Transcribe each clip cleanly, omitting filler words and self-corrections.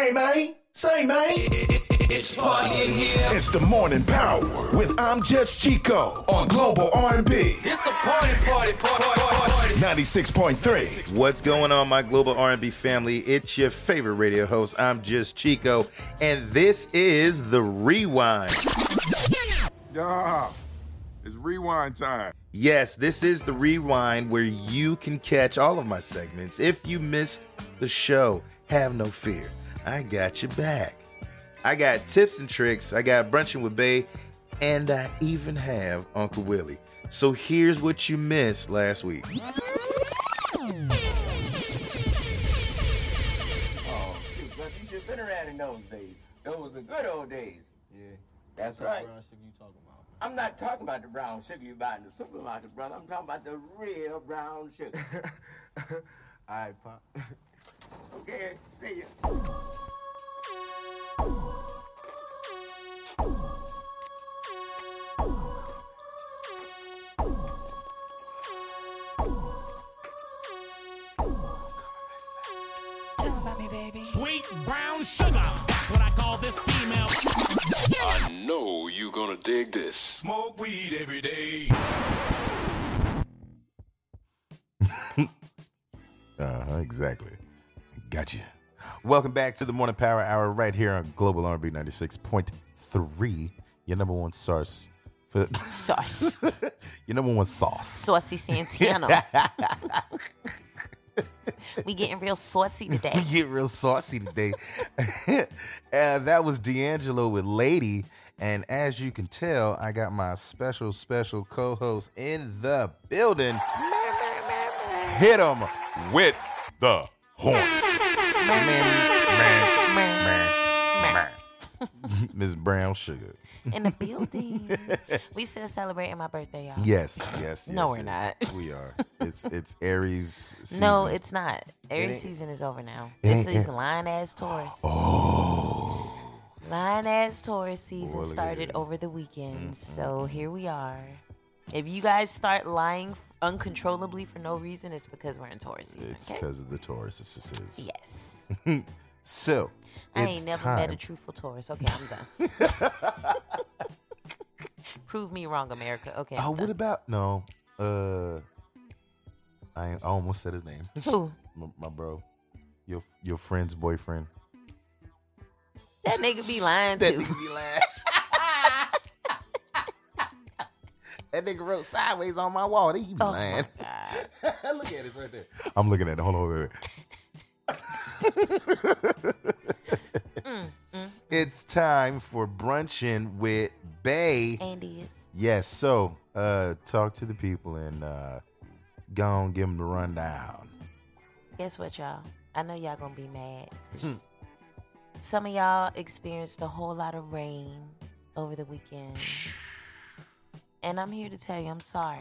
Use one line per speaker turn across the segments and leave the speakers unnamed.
Say, man. It's party in here. It's the morning power with I'm Just Chico on Global R&B.
It's a party.
96.3.
What's going on, my Global R&B family? It's your favorite radio host, I'm Just Chico, and this is The Rewind.
Yeah, it's rewind time.
Yes, this is The Rewind, where you can catch all of my segments. If you missed the show, have no fear. I got your back. I got tips and tricks. I got Brunching with Bae, and I even have Uncle Willie. So here's what you missed last week.
Oh, shoot, but you should have been around in those days. Those were the good old days.
Yeah.
That's
What
right.
brown sugar you talking about?
I'm not talking about the brown sugar you buy in the supermarket, brother. I'm talking about the real brown sugar.
All right, Pop.
Okay, see ya.
Sweet brown sugar, that's what I call this female.
I know you gonna dig this.
Smoke weed every day.
Exactly. Gotcha. Welcome back to the Morning Power Hour right here on Global R&B 96.3. Your number one source for
Sauce.
your number one sauce.
Saucy Santana. We getting real saucy today.
We get real saucy today. That was D'Angelo with Lady. And as you can tell, I got my special co-host in the building. Hit him with the horns. Miss Brown Sugar.
In the building. We still celebrating my birthday, y'all.
Yes.
No, we're not.
We are. It's Aries season.
No, it's not. Aries season is over now. This is Lion-ass Taurus.
Oh.
Lion-ass Taurus season
Boy,
started over the weekend. So here we are. If you guys start lying uncontrollably for no reason, it's because we're in Taurus season.
It's
okay?
because of the Tauruses.
Yes.
So,
I ain't never
time.
met a truthful Taurus. Okay, I'm done. Prove me wrong, America. Okay. I'm
What
done.
about no? I almost said his name.
Who?
My bro, your friend's boyfriend.
That nigga be lying too.
That nigga wrote sideways on my wall. He be lying.
God.
Look at it right there. I'm looking at it. Hold on. Wait. It's time for Brunching with Bae.
Andy is.
Yes. So, talk to the people and go on, give them the rundown.
Guess what, y'all? I know y'all gonna be mad. 'Cause some of y'all experienced a whole lot of rain over the weekend. And I'm here to tell you I'm sorry.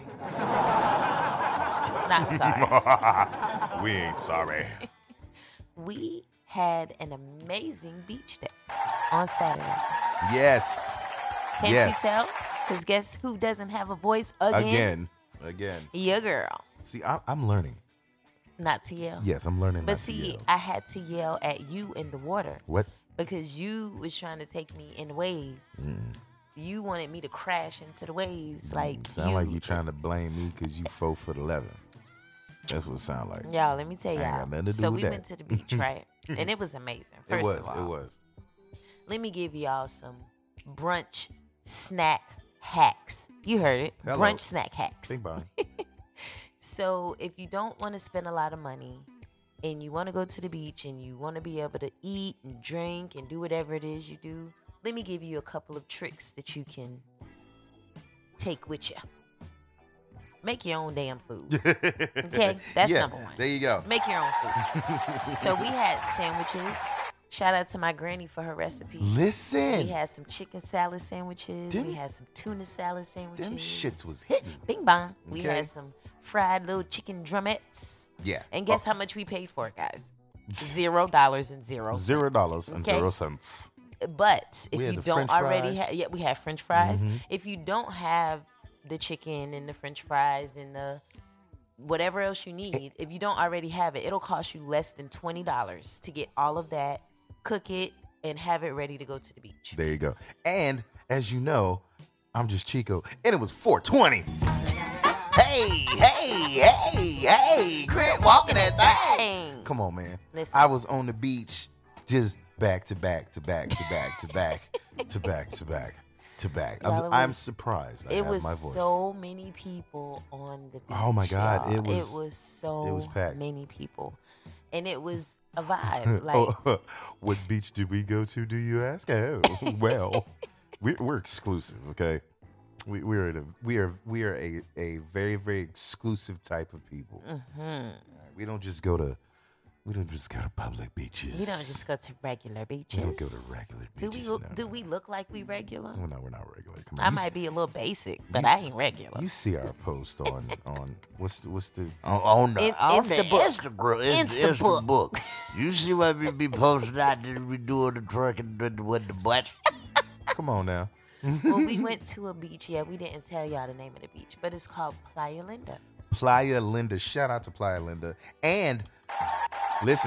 Not sorry.
We ain't sorry.
We had an amazing beach day on Saturday.
Yes.
Can't
Yes.
you tell? Because guess who doesn't have a voice again?
Again.
Your girl.
See, I'm learning.
Not to yell.
Yes, I'm learning.
But
not to
see,
yell.
I had to yell at you in the water.
What?
Because you was trying to take me in waves. You wanted me to crash into the waves. Like
Sound like you trying to blame me because you 4'11". That's what it sound like.
Y'all, let me tell
I ain't
y'all.
got nothing to do
So
with
we
that.
went to the beach, right? And it was amazing. First of all,
It was.
let me give y'all some brunch snack hacks. You heard it.
Hello.
Brunch snack hacks.
Bing bong.
So if you don't want to spend a lot of money and you want to go to the beach and you want to be able to eat and drink and do whatever it is you do, let me give you a couple of tricks that you can take with you. Make your own damn food. Okay? That's
Yeah,
number one.
There you go.
Make your own food. So we had sandwiches. Shout out to my granny for her recipe.
Listen.
We had some chicken salad sandwiches.
Them-
We had some tuna salad sandwiches.
Them shits was hitting.
Bing bong. We
Okay.
had some fried little chicken drumettes.
Yeah.
And guess how much we paid for it, guys? $0 and zero.
$0 and
Okay?
0 cents.
But if
We had
you
the
don't
French
already
fries.
have, we had French fries.
Mhm.
If you don't have the chicken and the French fries and the whatever else you need, if you don't already have it, it'll cost you less than $20 to get all of that cook it, and have it ready to go to the beach.
There you go. And as you know, I'm just Chico, and it was 420. hey, quit walking that thing. Come on, man.
Listen.
I was on the beach just back to back to back to back to back to back to back to back.
Y'all,
I'm surprised. I
It
have
was
my voice.
so many people on the beach.
Oh, my God.
y'all.
It was
so
packed.
many people. And it was a vibe. Like,
What beach did we go to, do you ask? Oh, well, we're exclusive, okay? We are a very, very exclusive type of people.
mm-hmm.
We don't just go to public beaches.
We don't just go to regular beaches.
We don't go to regular beaches.
Do we look like we regular?
Well, no, we're not regular. Come on.
I might be a little basic, but I ain't regular.
You see our post on what's the
on the
Instabook.
Instabook. You see what we be posting out there, we doing the twerking with the butts.
Come on now.
Well, we went to a beach. Yeah, we didn't tell y'all the name of the beach, but it's called Playa Linda.
Playa Linda. Shout out to Playa Linda. And listen,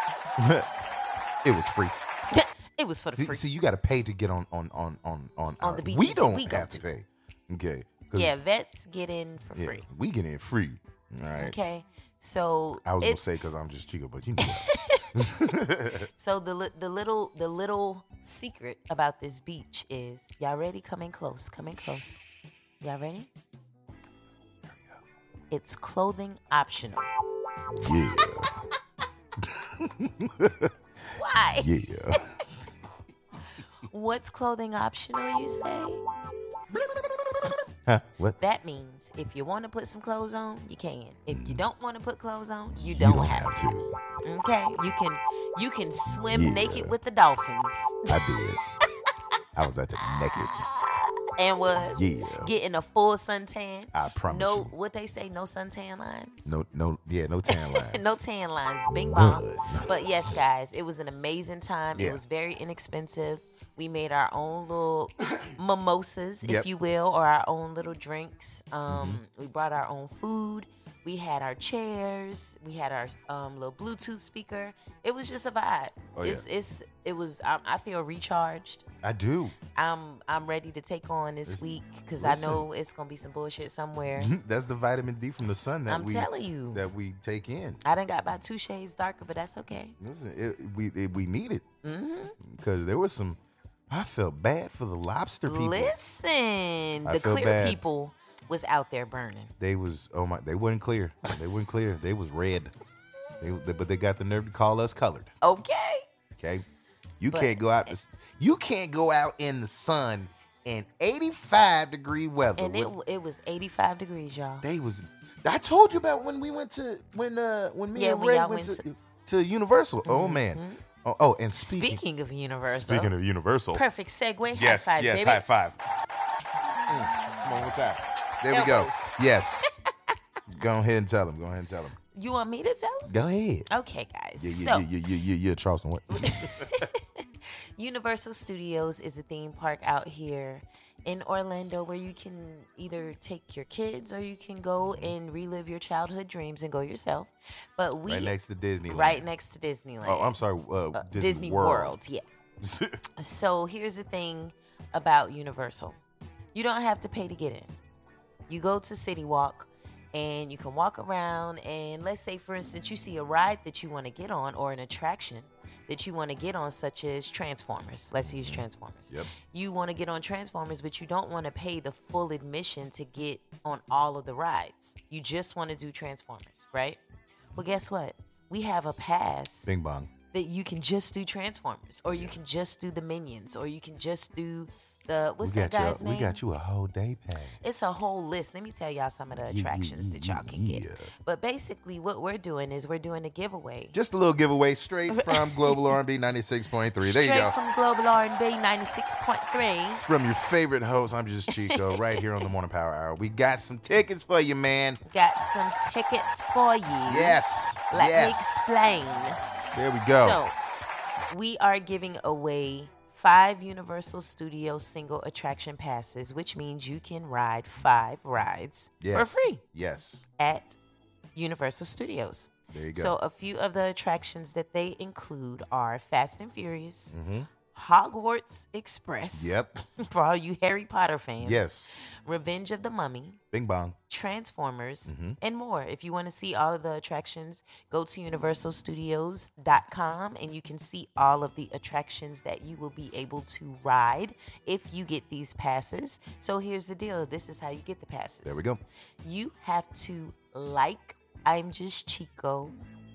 it was free.
It was for the free.
See, you got to pay to get on
the beaches
We
that
don't
we go
have to pay. Okay. 'Cause,
Yeah, vets get in for free.
We get in free. All right.
Okay, so
I was gonna
it's
say because I'm just Chico, but you know that.
so the little secret about this beach is y'all ready? Come in close. Y'all ready? It's clothing optional.
Yeah.
Why?
Yeah.
What's clothing optional, you say?
Huh? What?
That means if you want to put some clothes on, you can. If you don't want to put clothes on, you
You
don't have to. Okay? You can swim
Yeah.
naked with the dolphins.
I did. I was at the naked.
And was
Yeah.
getting a full suntan.
I promise
No,
you.
what they say, no suntan lines.
No tan lines.
No tan lines. Bing bong.
Good.
But yes, guys, it was an amazing time.
Yeah.
It was very inexpensive. We made our own little mimosas,
Yep.
if you will, or our own little drinks. We brought our own food. We had our chairs. We had our little Bluetooth speaker. It was just a vibe.
Oh, yeah.
I feel recharged.
I do.
I'm ready to take on this week because I know it's gonna be some bullshit somewhere.
That's the vitamin D from the sun that
I'm telling you.
that we take in.
I done got about 2 shades darker, but that's okay.
Listen, we need it
Mm-hmm.
because there was some. I felt bad for the lobster people.
Listen, the
feel
clear
bad.
people was out there burning.
They was they wasn't clear. They was red. But they got the nerve to call us colored.
Okay.
Okay, you
But-
can't go out. You can't go out in the sun in 85-degree weather.
And it was 85 degrees, y'all.
I told you about when we went to when me
Yeah,
and
when
Ray
y'all
went
went
to Universal. Oh man. Oh, and
Speaking of Universal.
Speaking of Universal.
Perfect segue.
Yes,
high five,
yes,
baby.
high five. Come on, one time. There we
Elbows.
go. Yes. Go ahead and tell him.
You want me to tell them?
Go ahead.
Okay, guys.
Yeah, Charleston. What?
Universal Studios is a theme park out here in Orlando where you can either take your kids or you can go and relive your childhood dreams and go yourself. But
Right next to Disneyland.
Right next to Disneyland.
Oh, I'm sorry.
Disney World. Yeah. So here's the thing about Universal. You don't have to pay to get in. You go to City Walk and you can walk around and let's say, for instance, you see a ride that you want to get on or an attraction that you want to get on, such as Transformers. Let's use Transformers.
Yep.
You want to get on Transformers, but you don't want to pay the full admission to get on all of the rides. You just want to do Transformers, right? Well, guess what? We have a pass
Bing bong.
that you can just do Transformers, or you can just do the Minions, or you can just do the what's that guy's name?
We got you a whole day pass.
It's a whole list. Let me tell y'all some of the attractions that y'all can get. But basically, what we're doing is we're doing a giveaway.
Just a little giveaway straight from Global R&B 96.3. There you
Straight
go.
from Global R&B 96.3.
From your favorite host, I'm just Chico, right here on the Morning Power Hour. We got some tickets for you, man.
Got some tickets for you.
Yes.
Let
yes.
me explain.
There we go.
So, we are giving away 5 Universal Studios single attraction passes, which means you can ride 5 rides for free
Yes.
at Universal Studios.
There you go.
So a few of the attractions that they include are Fast and Furious,
Mm-hmm.
Hogwarts Express.
Yep.
For all you Harry Potter fans.
Yes.
Revenge of the Mummy.
Bing bong.
Transformers,
Mm-hmm.
and more. If you want to see all of the attractions, go to universalstudios.com and you can see all of the attractions that you will be able to ride if you get these passes. So here's the deal. This is how you get the passes.
There we go.
You have to like I'm Just Chico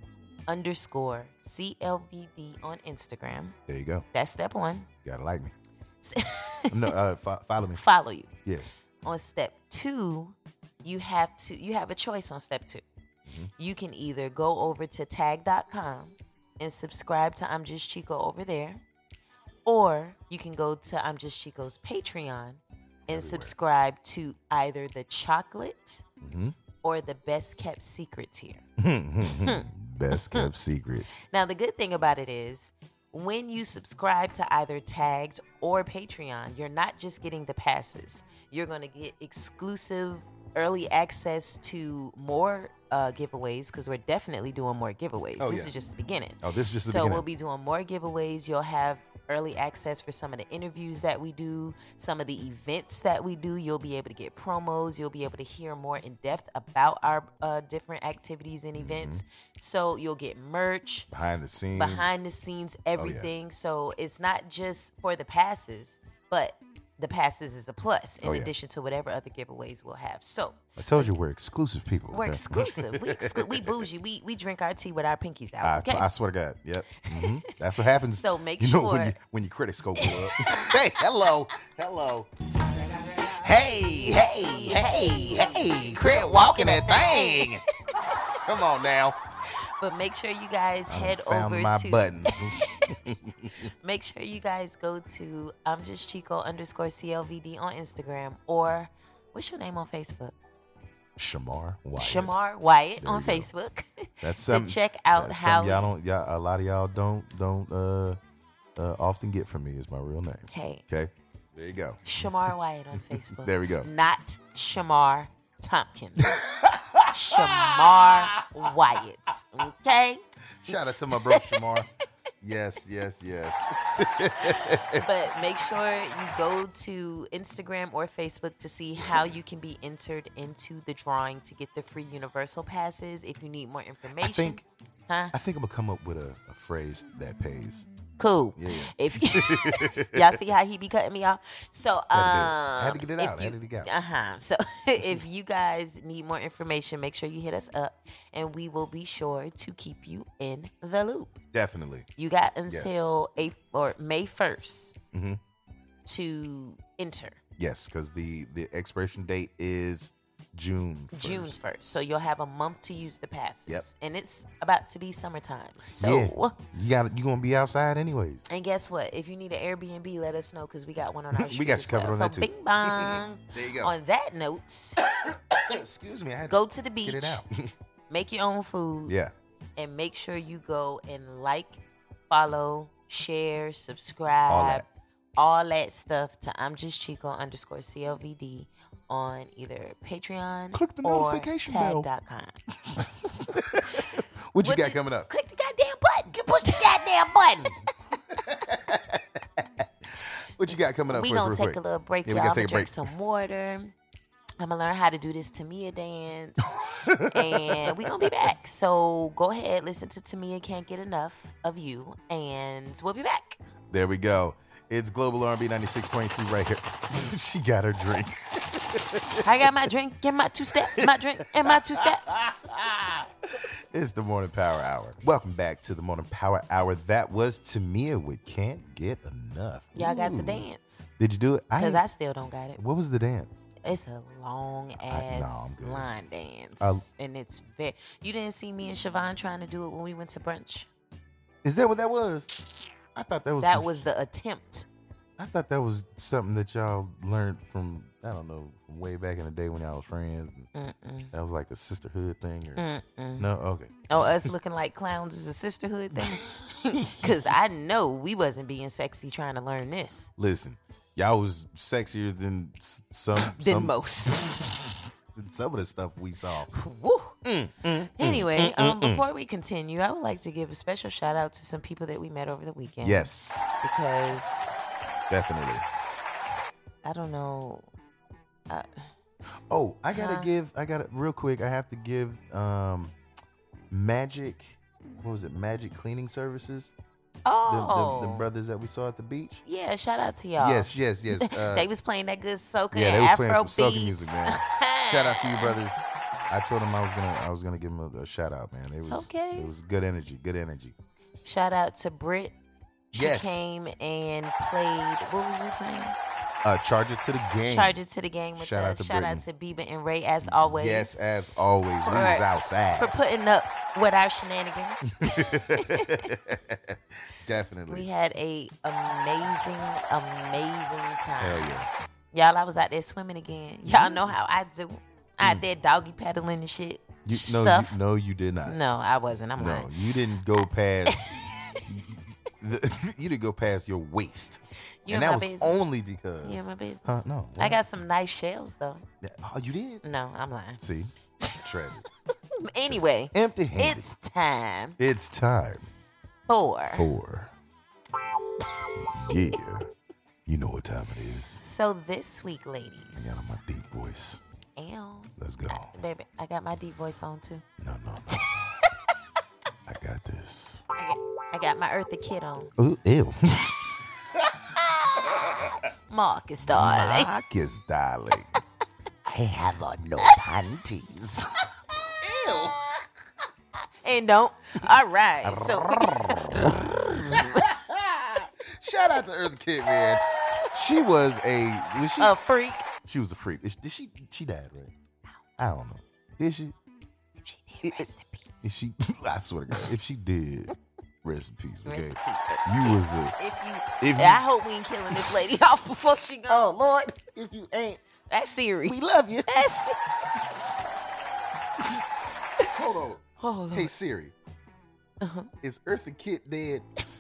_CLVD on Instagram.
There you go.
That's step one.
You gotta like me. No, follow me.
Follow you.
Yeah.
On step two, you have a choice on step two.
Mm-hmm.
You can either go over to tag.com and subscribe to I'm Just Chico over there, or you can go to I'm Just Chico's Patreon and subscribe to either the chocolate
Mm-hmm.
or the best kept secret tier.
Best kept secret.
Now, the good thing about it is when you subscribe to either Tagged or Patreon, you're not just getting the passes. You're going to get exclusive early access to more giveaways, because we're definitely doing more giveaways.
Oh,
This
yeah.
is just the beginning.
Oh, this is just the
So
beginning.
we'll be doing more giveaways. You'll have early access for some of the interviews that we do, some of the events that we do. You'll be able to get promos. You'll be able to hear more in depth about our different activities and events. So you'll get merch,
Behind the scenes.
everything. So it's not just for the passes, but the passes is a plus in addition to whatever other giveaways we'll have. So
I told you we're exclusive people.
we're
okay?
exclusive. We bougie. We drink our tea with our pinkies out. Okay.
I swear to God. Yep. Mm-hmm. That's what happens.
So make
you know
sure-
when your critics go up. Hey, hello. Hey, crit walking that thing. Come on now.
But make sure you guys head
Found
over
my
to
buttons.
make sure you guys go to I'm Just Chico _CLVD on Instagram, or what's your name on Facebook?
Shamar Wyatt.
Shamar Wyatt
There
on
we go.
Facebook.
That's
to
something.
check out
that's
how
something a lot of y'all don't often get from me is my real name.
Hey,
Okay. There you go.
Shamar Wyatt on Facebook.
There we go.
Not Shamar Tompkins. Shamar Wyatt. Okay?
Shout out to my bro Shamar. Yes.
But make sure you go to Instagram or Facebook to see how you can be entered into the drawing to get the free Universal passes. If you need more information.
I think I'm gonna come up with a phrase that pays.
Cool.
Yeah.
If y'all see how he be cutting me off, so
Had to get it out.
So if you guys need more information, make sure you hit us up, and we will be sure to keep you in the loop.
Definitely.
You got until May 1st
Mm-hmm.
to enter.
Yes, because the expiration date is June 1st.
June 1st. So you'll have a month to use the passes.
Yep.
And it's about to be summertime. So
you gonna be outside anyways.
And guess what? If you need an Airbnb, let us know, because we got one on our street.
We got you
as well.
covered on that too.
So bing bong.
There you go.
On that note,
Excuse me, I had
go to the beach.
get it out.
Make your own food.
Yeah.
And make sure you go and like, follow, share, subscribe, all that stuff to I'm Just Chico _CLVD on either Patreon
Click the
or
notification bell.
tag.com.
What you got coming up?
Click the goddamn button.
Push the goddamn button.
What you got coming up?
We
for us
gonna
real
take
quick?
a little break,
Yeah,
y'all.
we
I'm
gotta
gonna
take a
drink
break.
some water. I'm gonna learn how to do this Tamia dance, and we gonna be back. So go ahead, listen to Tamia Can't Get Enough of You, and we'll be back.
There we go. It's Global R&B 96.3 right here. She got her drink.
I got my drink and my two-step, my drink and my two-step.
It's the Morning Power Hour. Welcome back to the Morning Power Hour. That was Tamia with Can't Get Enough.
Y'all got the
Ooh.
dance,
Did you do it?
because I still don't got it.
What was the dance?
It's a long ass
I'm good.
line dance, and it's very. You didn't see me and Siobhan trying to do it when we went to brunch.
Is that what that was? I thought that was
That
some-
was the attempt.
I thought that was something that y'all learned from, I don't know, from way back in the day when y'all was friends. That was like a sisterhood thing, or no? Okay.
Oh, us looking like clowns is a sisterhood thing? Because I know we wasn't being sexy trying to learn this.
Listen, y'all was sexier than some
Most.
than some of the stuff we saw.
Woo. Anyway, before we continue, I would like to give a special shout out to some people that we met over the weekend.
Yes.
Because
Definitely.
I don't know.
I gotta real quick. I have to give Magic. What was it? Magic Cleaning Services. The brothers that we saw at the beach.
Yeah, shout out to y'all.
Yes.
They was playing that good soca
Yeah,
and
they was
Afro
playing some soca
beats.
music, man. Shout out to you, brothers. I told them I was gonna give them a shout out, man. It was good energy.
Shout out to Britt. She
Yes.
came and played. What was you playing?
Charge it to the game.
Charge it to the game with
Shout
us.
out to
Shout out
Brittany.
to Bieber and Ray as always.
Yes, as always. We was outside.
For putting up with our shenanigans.
Definitely.
We had a amazing time.
Hell yeah.
Y'all, I was out there swimming again. Y'all know how I do. Out there doggy paddling and shit. Stuff.
No, you did not.
No, I wasn't. I'm lying.
No, you didn't go past. You didn't go past your waist.
You
and
in
that
my
was
business.
only because.
You in my business.
No.
I got some nice shells though.
Oh, you did?
No, I'm lying.
See, treasure.
Anyway,
Empty-handed.
it's time
It's time
for.
Yeah, you know what time it is.
So this week, ladies.
I got on my deep voice.
Ew.
Let's go.
Baby, I got my deep voice on too.
No. I got this.
I got my Eartha Kit on.
Ooh, ew.
Marcus, darling.
Marcus, darling.
I have on no panties.
And don't. All right. So
Shout out to Eartha Kitt, man. She was
a freak.
She was a freak. Did she died, right? I don't know. Did she?
If she did, rest in peace.
If she, I swear to God, if she did, rest in peace.
Rest
Okay,
in peace.
you was a.
I hope we ain't killing this lady off before she goes.
Oh Lord, if you ain't,
That's Siri.
we love you.
That's
Hold on.
Oh,
Hey Siri, is Eartha Kitt dead?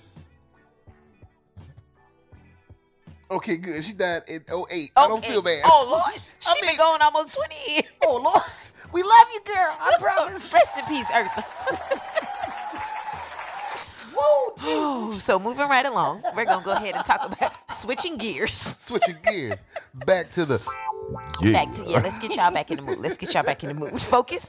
Okay, good. She died in 08. I don't feel bad.
Oh Lord, she been going almost 20 years.
Oh Lord, we love you, girl. I promise.
Rest in peace, Eartha. Woo, so moving right along, we're gonna go ahead and talk about switching gears.
Switching gears, back to the.
Back to let's get y'all back in the mood. Focus.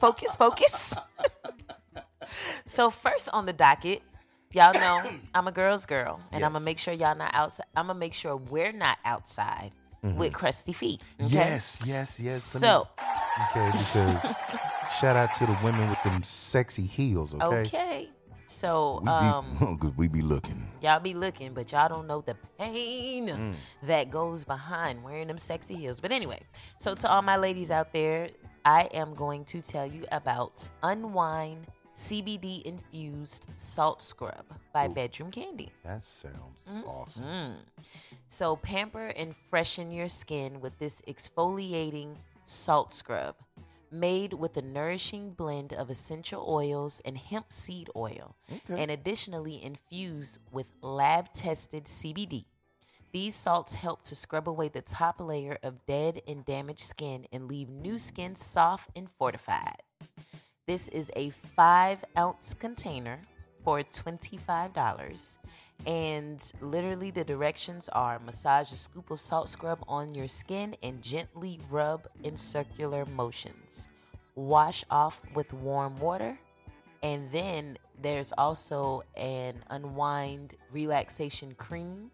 So first on the docket, y'all know I'm a girl's girl, and
Yes.
I'm gonna make sure y'all not outside. I'm gonna make sure we're not outside with crusty feet. Okay?
Yes.
So
because shout out to the women with them sexy heels.
okay. So
we be looking.
y'all be looking, but y'all don't know the pain that goes behind wearing them sexy heels. But anyway, so to all my ladies out there, I am going to tell you about Unwind CBD infused salt scrub by Bedroom Candy.
That sounds awesome.
So pamper and freshen your skin with this exfoliating salt scrub made with a nourishing blend of essential oils and hemp seed oil, and additionally infused with lab-tested CBD. These salts help to scrub away the top layer of dead and damaged skin and leave new skin soft and fortified. This is a 5-ounce container for $25. And literally the directions are massage a scoop of salt scrub on your skin and gently rub in circular motions. Wash off with warm water. And then there's also an Unwind relaxation cream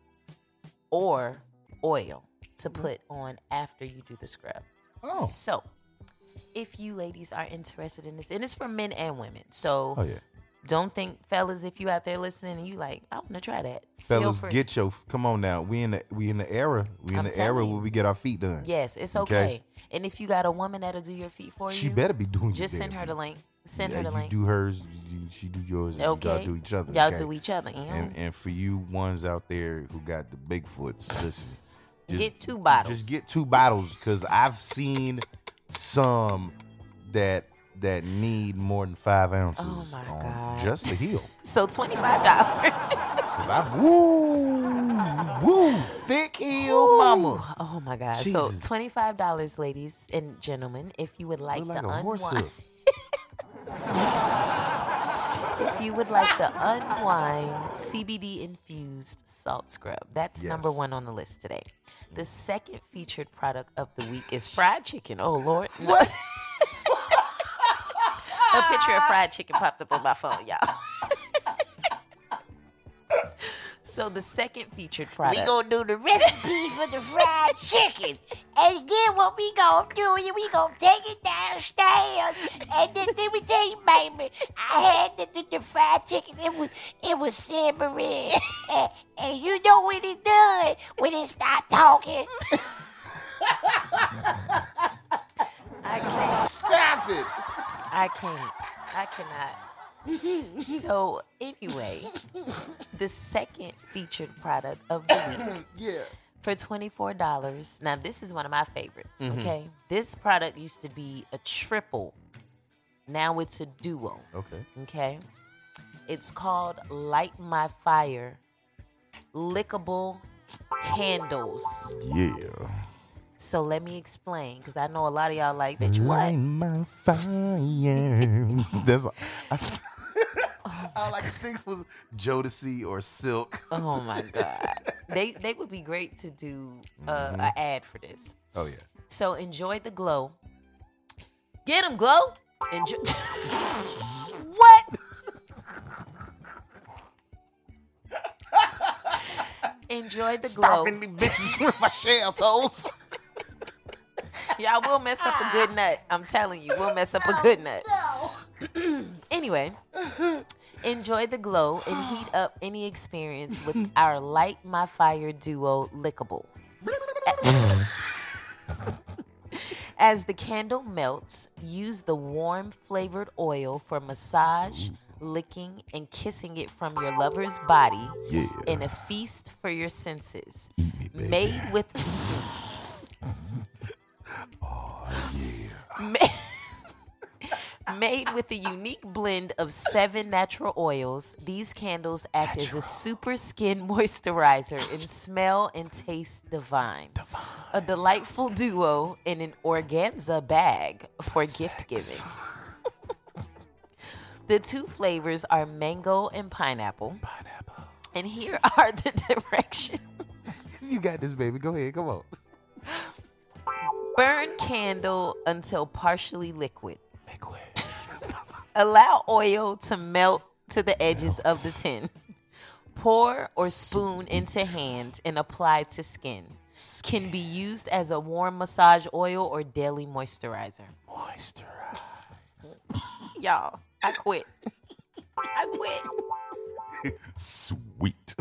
or oil to put on after you do the scrub.
Oh.
So, if you ladies are interested in this, and it's for men and women, so
Oh yeah.
don't think, fellas, if you out there listening and you like, I want to try that.
Fellas,
Feel free.
get your come on now. We in the era. We in
I'm
the
telling
era
you.
where we get our feet done.
Yes, it's
Okay.
okay. And if you got a woman that'll do your feet for
She
you,
better be doing
just
your
send
damn
her the
feet.
link. Send
Yeah,
her the
you
link.
do hers, she do yours. And
Okay.
y'all do each other.
Y'all
okay?
do each other. You know?
And for you ones out there who got the Bigfoots, listen.
Get 2 bottles.
Just get 2 bottles because I've seen some that need more than 5 ounces
Oh, my
on
God.
just the heel.
So $25.
Cause I've woo thick heel mama.
Oh my God.
Jesus.
So $25, ladies and gentlemen, if you would like
Look like
the
a horse
Unwind.
hoof.
if you would like the Unwind CBD infused salt scrub, that's number 1 on the list today. The second featured product of the week is fried chicken. Oh, Lord. What? A picture of fried chicken popped up on my phone, y'all. So the second featured product.
We gonna do the recipe for the fried chicken. And then what we gonna do is we gonna take it downstairs. And then let me tell you, baby, I had the fried chicken. It was simmering. and you know when it's done, when it start talking.
I can't.
Stop it.
I can't. I cannot. So anyway, the second featured product of the week for $24. Now this is one of my favorites. Okay, this product used to be a triple. Now it's a duo. Okay, it's called Light My Fire Lickable Candles.
Yeah.
So let me explain, because I know a lot of y'all like, bitch, what?
Light my fire. That's all I could think was Jodeci or Silk.
Oh my God. They would be great to do an ad for this.
Oh yeah.
So enjoy the glow. Get 'em, glow. Enjoy. What? Enjoy the glow.
Stopping me bitches with my shell toes.
Y'all will mess up a good nut. I'm telling you, we'll mess up a good nut. Anyway, enjoy the glow and heat up any experience with our Light My Fire Duo Lickable. As the candle melts, use the warm flavored oil for massage, licking, and kissing it from your lover's body in a feast for your senses. Made with... Made with a unique blend of 7 natural oils, these candles act as a super skin moisturizer and smell and taste divine. A delightful duo in an organza bag for gift giving. The 2 flavors are mango and pineapple. And here are the directions.
You got this, baby. Go ahead. Come on.
Burn candle until partially liquid. Allow oil to melt to the edges of the tin. Pour or spoon into hand and apply to skin. Can be used as a warm massage oil or daily moisturizer. Y'all, I quit.
Sweet.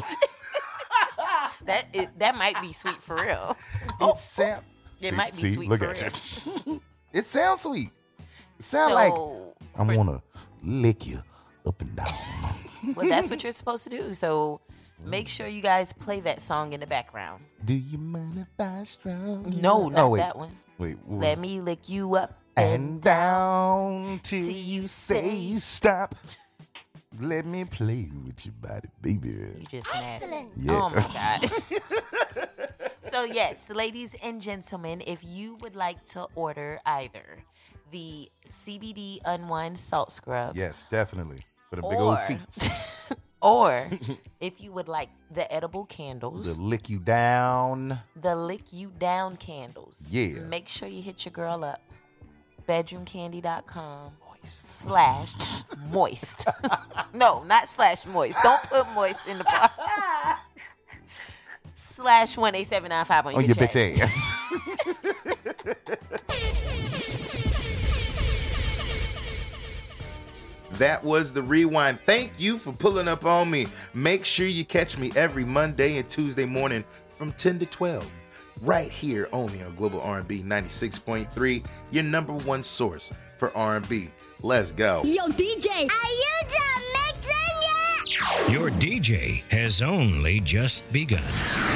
That might be sweet for real. It might be sweet
look
for
at
real.
you. It sounds sweet. It sounds like I want to lick you up and down.
Well, that's what you're supposed to do. So make sure you guys play that song in the background.
Do you mind if I stroke you?
No, not that one.
Wait.
Let me lick you up
and down till you say stop. Let me play with your body, baby.
You just nasty.
Yeah.
Oh my God. So yes, ladies and gentlemen, if you would like to order either the CBD Unwind Salt Scrub.
Yes, definitely. For the big old feet.
Or if you would like the edible candles.
The lick you down.
The lick you down candles.
Yeah.
Make sure you hit your girl up. Bedroomcandy.com. /moist. No, not /moist. Don't put moist in the bar. /18795 on your
bitch ass. That was the rewind. Thank you for pulling up on me. Make sure you catch me every Monday and Tuesday morning from 10 to 12. Right here only on Global R&B 96.3, your number one source for R&B. Let's go.
Yo, DJ, are you done mixing yet?
Your DJ has only just begun.